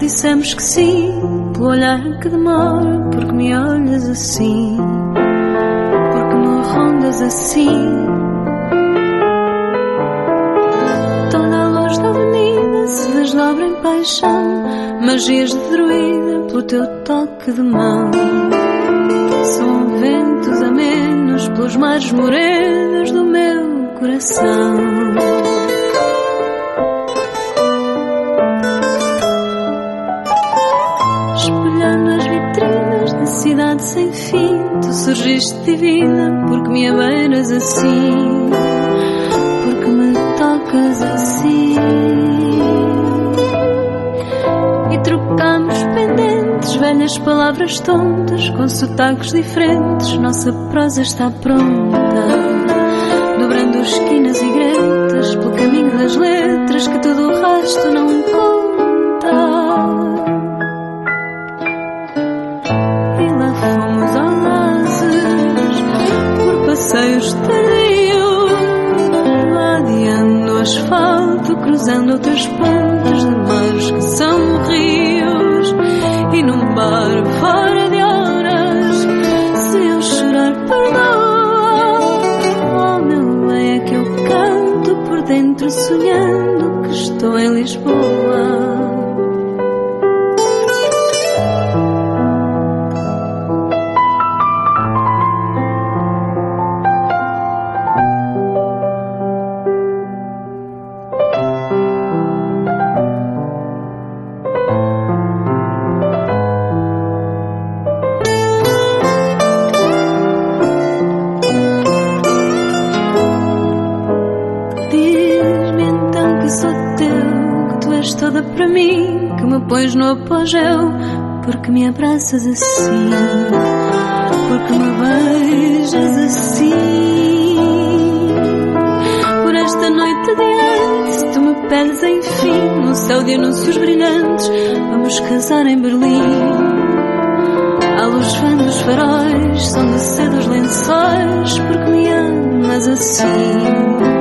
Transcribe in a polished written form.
dissemos que sim, pelo olhar que demora, porque me olhas assim, porque me rondas assim. Toda a luz da avenida se desdobra em paixão, magias de druida pelo teu toque de mão. São ventos amenos pelos mares morenos do meu coração. Espelhando as vitrinas da cidade sem fim, tu surgiste divina porque me abeiras assim, porque me tocas assim. E trocamos pendentes, velhas palavras tontas, com sotaques diferentes, nossa prosa está pronta, dobrando esquinas e gretas, pelo caminho das letras que todo o resto não conta. E lá fomos ao Lajes, por passeios tardios, ladeando o asfalto, cruzando outras pontes de mares que são rios. E num bar fora de horas, se eu chorar perdoa, oh meu bem, é que eu canto por dentro sonhando que estou em Lisboa. Toda para mim, que me pões no apogeu, porque me abraças assim, porque me beijas assim. Por esta noite adiante, se tu me pedes enfim, num céu de anúncios brilhantes, vamos casar em Berlim. A luz vem dos faróis, são de seda os lençóis, porque me amas assim.